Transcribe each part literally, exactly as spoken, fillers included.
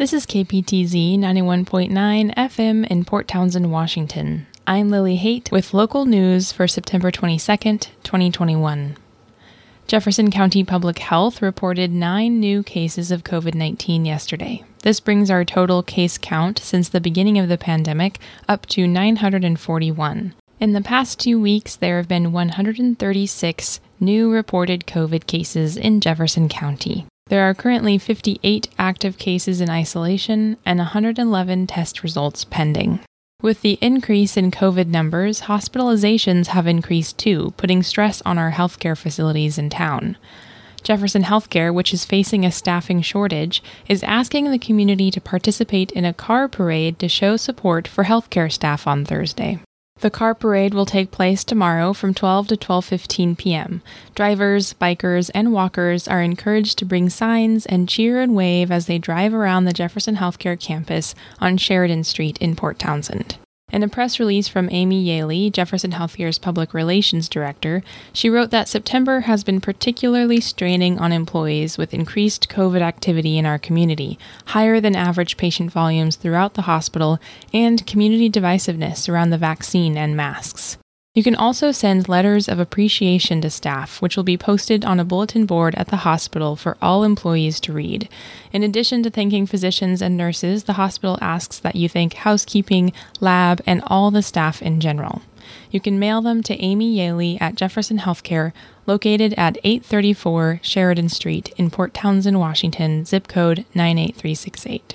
This is K P T Z ninety-one point nine F M in Port Townsend, Washington. I'm Lily Haight with local news for September twenty-second, twenty twenty-one. Jefferson County Public Health reported nine new cases of covid nineteen yesterday. This brings our total case count since the beginning of the pandemic up to nine hundred forty-one. In the past two weeks, there have been one hundred thirty-six new reported COVID cases in Jefferson County. There are currently fifty-eight active cases in isolation and one hundred eleven test results pending. With the increase in COVID numbers, hospitalizations have increased too, putting stress on our healthcare facilities in town. Jefferson Healthcare, which is facing a staffing shortage, is asking the community to participate in a car parade to show support for healthcare staff on Thursday. The car parade will take place tomorrow from twelve to twelve fifteen p.m. Drivers, bikers, and walkers are encouraged to bring signs and cheer and wave as they drive around the Jefferson Healthcare campus on Sheridan Street in Port Townsend. In a press release from Amy Yaley, Jefferson Healthcare's public relations director, she wrote that September has been particularly straining on employees with increased COVID activity in our community, higher than average patient volumes throughout the hospital, and community divisiveness around the vaccine and masks. You can also send letters of appreciation to staff, which will be posted on a bulletin board at the hospital for all employees to read. In addition to thanking physicians and nurses, the hospital asks that you thank housekeeping, lab, and all the staff in general. You can mail them to Amy Yaley at Jefferson Healthcare, located at eight thirty-four Sheridan Street in Port Townsend, Washington, zip code nine eight three six eight.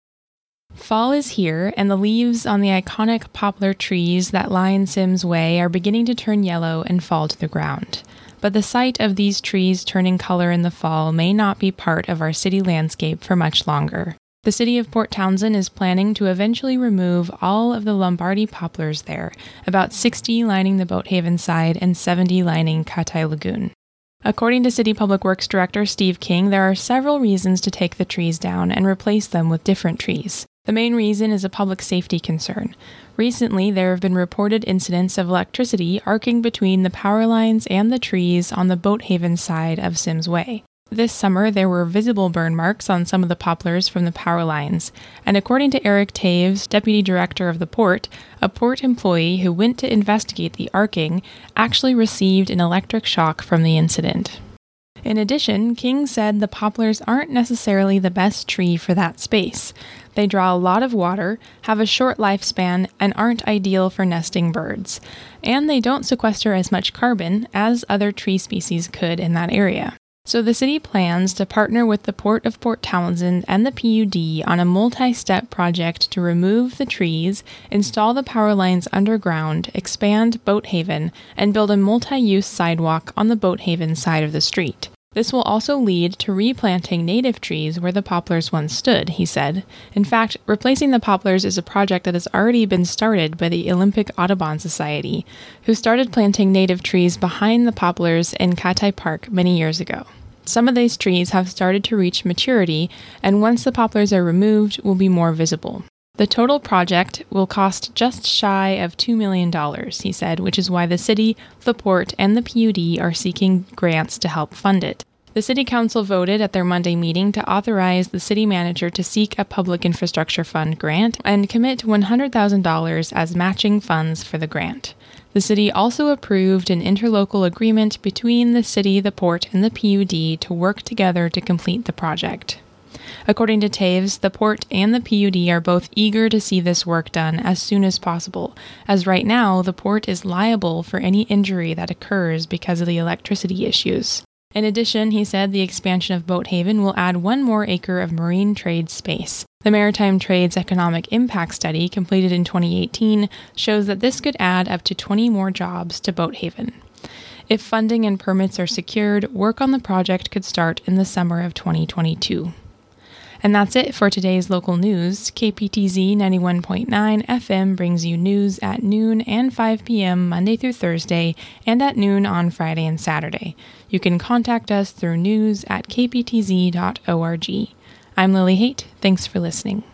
Fall is here, and the leaves on the iconic poplar trees that line Sims Way are beginning to turn yellow and fall to the ground. But the sight of these trees turning color in the fall may not be part of our city landscape for much longer. The city of Port Townsend is planning to eventually remove all of the Lombardy poplars there, about sixty lining the Boathaven side and seventy lining Katai Lagoon. According to City Public Works Director Steve King, there are several reasons to take the trees down and replace them with different trees. The main reason is a public safety concern. Recently, there have been reported incidents of electricity arcing between the power lines and the trees on the Boathaven side of Sims Way. This summer, there were visible burn marks on some of the poplars from the power lines, and according to Eric Taves, deputy director of the port, a port employee who went to investigate the arcing actually received an electric shock from the incident. In addition, King said the poplars aren't necessarily the best tree for that space. They draw a lot of water, have a short lifespan, and aren't ideal for nesting birds. And they don't sequester as much carbon as other tree species could in that area. So the city plans to partner with the Port of Port Townsend and the P U D on a multi-step project to remove the trees, install the power lines underground, expand Boathaven, and build a multi-use sidewalk on the Boathaven side of the street. This will also lead to replanting native trees where the poplars once stood, he said. In fact, replacing the poplars is a project that has already been started by the Olympic Audubon Society, who started planting native trees behind the poplars in Katai Park many years ago. Some of these trees have started to reach maturity, and once the poplars are removed, will be more visible. The total project will cost just shy of two million dollars, he said, which is why the city, the port, and the P U D are seeking grants to help fund it. The City Council voted at their Monday meeting to authorize the city manager to seek a Public Infrastructure Fund grant and commit one hundred thousand dollars as matching funds for the grant. The city also approved an interlocal agreement between the city, the port, and the P U D to work together to complete the project. According to Taves, the port and the P U D are both eager to see this work done as soon as possible, as right now the port is liable for any injury that occurs because of the electricity issues. In addition, he said the expansion of Boathaven will add one more acre of marine trade space. The Maritime Trade's Economic Impact Study, completed in twenty eighteen, shows that this could add up to twenty more jobs to Boathaven. If funding and permits are secured, work on the project could start in the summer of twenty twenty-two. And that's it for today's local news. K P T Z ninety-one point nine F M brings you news at noon and five p.m. Monday through Thursday, and at noon on Friday and Saturday. You can contact us through news at k p t z dot org. I'm Lily Haight. Thanks for listening.